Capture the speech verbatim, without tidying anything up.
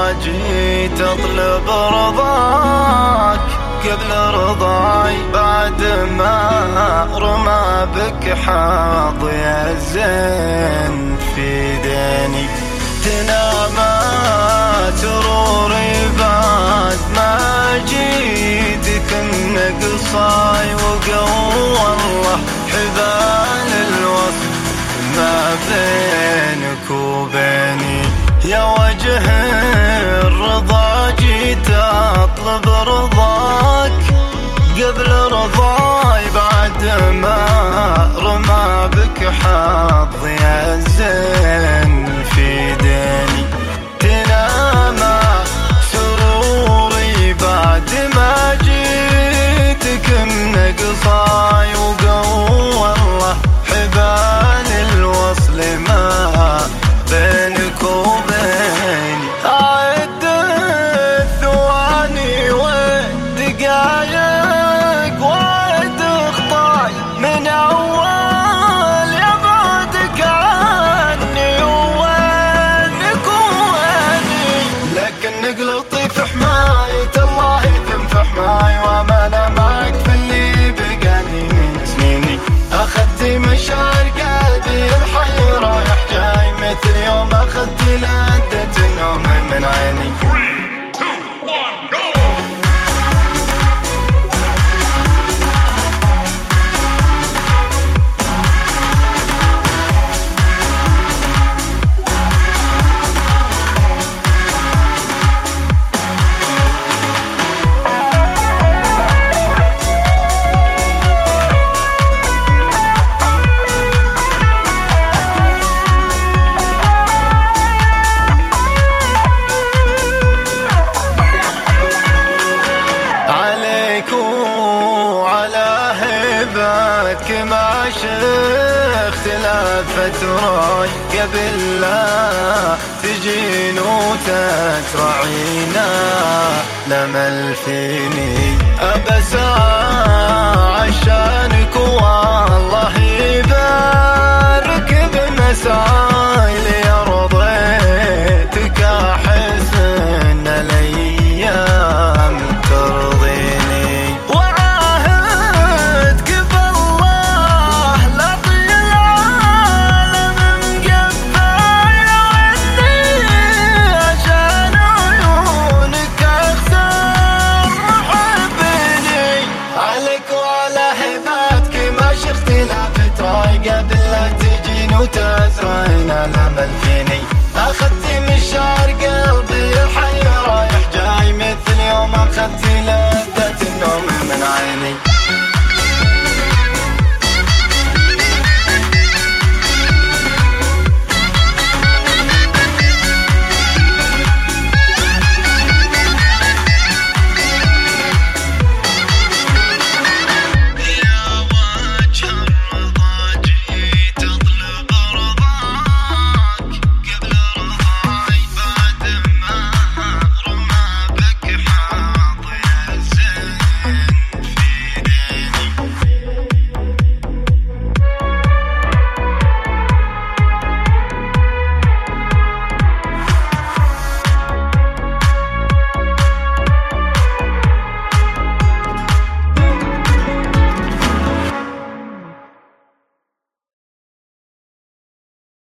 جيت اطلب رضاك قبل رضاي بعد ما رمى بك حاضي الزين في ديني. تنام سروري بعد ما جيتك النقصاي وقوى الله حبال الوصل ما بينك وبيني. يا وجه الرضا جيت اطلب رضاك قبل رضاي بعد ما رمى بك حظي الزين في ديني. تنام سروري بعد ما جيتك النقصاي وقوى الله حبال الوصل ما بينك وبيني. أعد الثواني والدقايق وأعد خطاي من أول يبعدك عني وينك ويني. لكنك لطيف حماية الله تنفع حماي وأمانة معك في اللي بقاني من سنيني. أخذت مشاعر قلبي الحي رايح جاي مثل يوم أخذت لذة النوم من عيني. ما شفت لفت راي قبل لا تجين وتترعينا لمل فيني. أبسعى عشانك والله يبارك بمسعاي لي رضيتك أحس إن الأيام ترضيني. قبل لا تجين وتزرعين الأمل فيني. أخذت مشاعر قلبي الحي رايح جاي مثل يوم أخذت لذة النوم من عيني.